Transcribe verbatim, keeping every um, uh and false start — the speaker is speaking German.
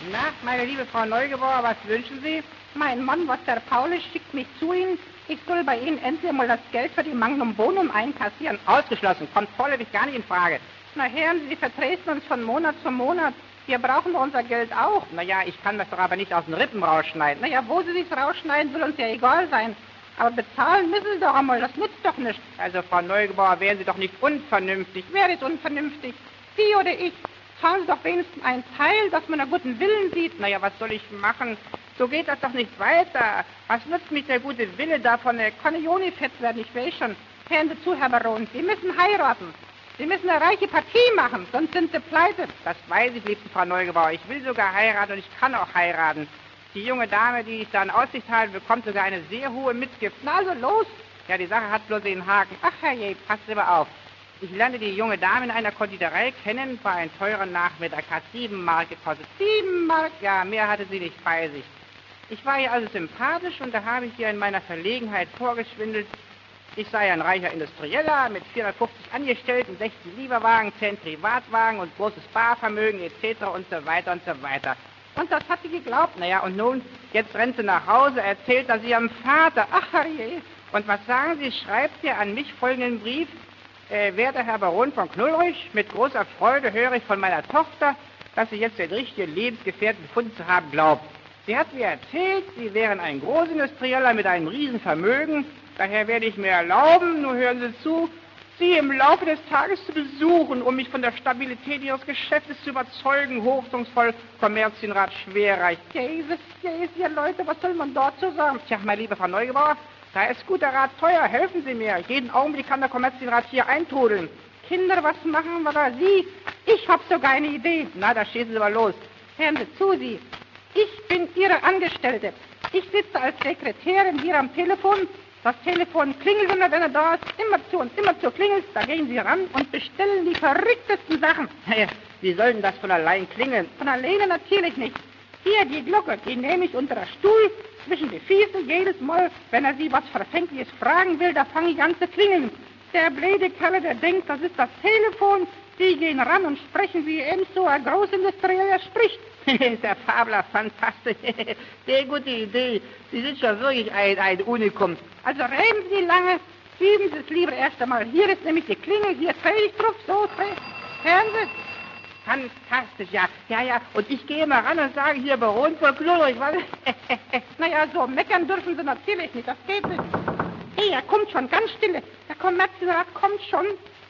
Na, meine liebe Frau Neugebauer, was wünschen Sie? Mein Mann, was der Paulus schickt mich zu Ihnen. Ich soll bei Ihnen endlich mal das Geld für die Magnum Bonum einkassieren. Ausgeschlossen, kommt vorläufig gar nicht in Frage. Na, hören Sie, Sie vertreten uns von Monat zu Monat. Wir brauchen doch unser Geld auch. Naja, ich kann das doch aber nicht aus den Rippen rausschneiden. Naja, wo Sie sich's rausschneiden, soll uns ja egal sein. Aber bezahlen müssen Sie doch einmal, das nützt doch nichts. Also, Frau Neugebauer, wären Sie doch nicht unvernünftig. Wer ist unvernünftig? Sie oder ich? Zahlen Sie doch wenigstens einen Teil, dass man einen guten Willen sieht. Naja, was soll ich machen? So geht das doch nicht weiter. Was nützt mich der gute Wille davon? Er kann ja nicht fett werden, ich weiß schon. Hören Sie zu, Herr Baron, Sie müssen heiraten. Sie müssen eine reiche Partie machen, sonst sind Sie pleite. Das weiß ich, liebste Frau Neugebauer. Ich will sogar heiraten und ich kann auch heiraten. Die junge Dame, die ich da in Aussicht halte, bekommt sogar eine sehr hohe Mitgift. Na also los. Ja, die Sache hat bloß den Haken. Ach, herrje, passt lieber auf. Ich lernte die junge Dame in einer Konditorei kennen, war ein teurer Nachmittag, hat sieben Mark gekostet. Sieben Mark? Ja, mehr hatte sie nicht bei sich. Ich war ihr also sympathisch und da habe ich ihr in meiner Verlegenheit vorgeschwindelt. Ich sei ein reicher Industrieller mit vierhundertfünfzig Angestellten, sechzehn Lieferwagen, zehn Privatwagen und großes Barvermögen et cetera und so weiter und so weiter. Und das hat sie geglaubt. Naja, und nun, jetzt rennt sie nach Hause, erzählt das ihrem Vater. Ach, herrje. Und was sagen Sie, schreibt ihr an mich folgenden Brief? Äh, werter Herr Baron von Knurrich, mit großer Freude höre ich von meiner Tochter, dass sie jetzt den richtigen Lebensgefährten gefunden zu haben glaubt. Sie hat mir erzählt, Sie wären ein Großindustrieller mit einem Riesenvermögen. Daher werde ich mir erlauben, nur hören Sie zu, Sie im Laufe des Tages zu besuchen, um mich von der Stabilität Ihres Geschäftes zu überzeugen. Hochachungsvoll, Kommerzienrat Schwerreich. Jesus, Jesus, ihr Leute, was soll man dazu sagen? Tja, meine liebe Frau Neugebauer, da ist guter Rat teuer. Helfen Sie mir. Jeden Augenblick kann der Kommerzienrat hier eintrudeln. Kinder, was machen wir da? Sie? Ich hab sogar eine Idee. Na, da schießen Sie mal los. Hören Sie zu, Sie. Ich bin Ihre Angestellte. Ich sitze als Sekretärin hier am Telefon. Das Telefon klingelt immer, wenn er da ist. Immer zu und immer zu klingelt. Da gehen Sie ran und bestellen die verrücktesten Sachen. Naja, wie soll denn das von allein klingeln? Von alleine natürlich nicht. Hier, die Glocke, die nehme ich unter der Stuhl, zwischen die Füße. Jedes Mal, wenn er Sie was Verfängliches fragen will, da fange ich an zu klingeln. Der blöde Kerl, der denkt, das ist das Telefon. Die gehen ran und sprechen, wie eben so ein Großindustrieller spricht. Der Fabler, fantastisch. Sehr gute Idee. Sie sind schon wirklich ein, ein Unikum. Also reden Sie lange, üben Sie es lieber erst einmal. Hier ist nämlich die Klingel, hier drehe ich drauf, so drehe. Hören Sie? Fantastisch, ja. Ja, ja. Und ich gehe mal ran und sage, hier Baron von Knurrich, was? Naja, so meckern dürfen Sie natürlich nicht, das geht nicht. Hey, er kommt schon, ganz stille. Der Kommerzienrat kommt schon.